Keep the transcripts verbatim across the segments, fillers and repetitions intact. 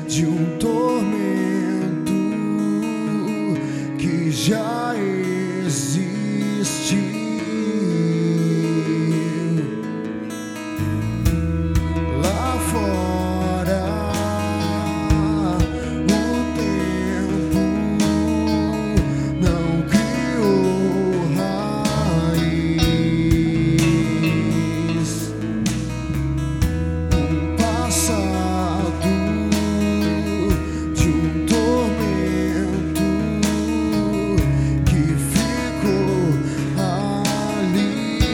de um tormento que já existe. Lá fora o tempo não criou raiz. Um passado de um tormento que ficou ali.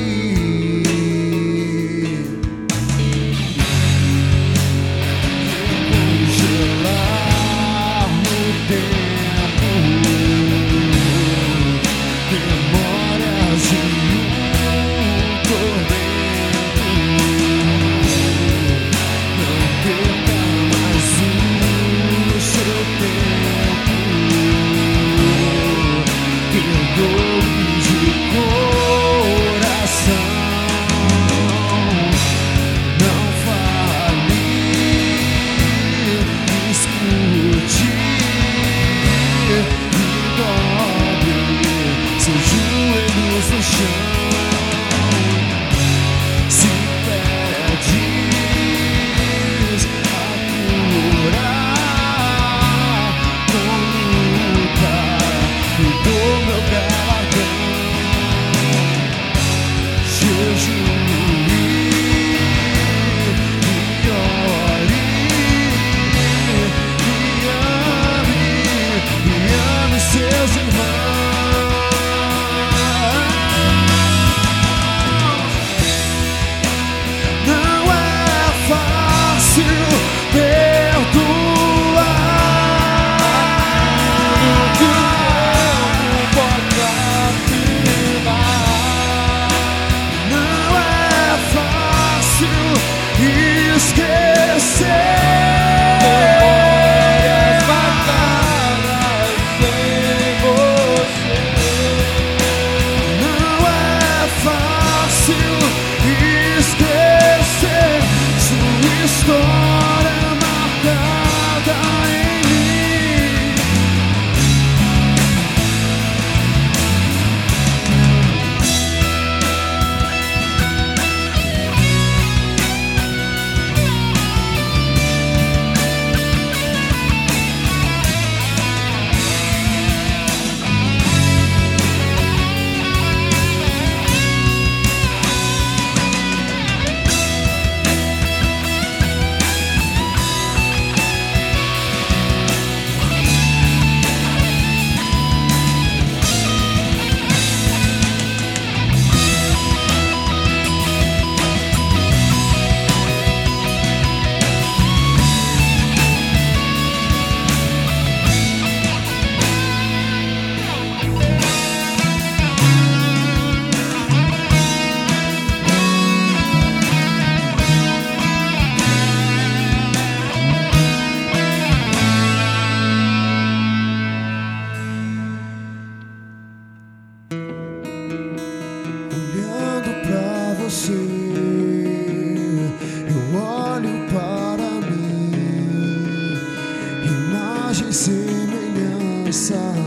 Congelar no tempo memórias de um tormento. Não perca mais o seu tempo. Perdoe de coração. Não fale, escute e dobre seus joelhos no chão. Se pedes a cura com luta e do meu galardão, jejue e ore e ame, e ame seus irmãos. Não é fácil perdoar. O tempo pode afinar. Não é fácil esquecer. Memórias marcadas sem você. Não é fácil esquecer sua história marcada em mim. Olhando pra você, eu olho para mim, imagem e semelhança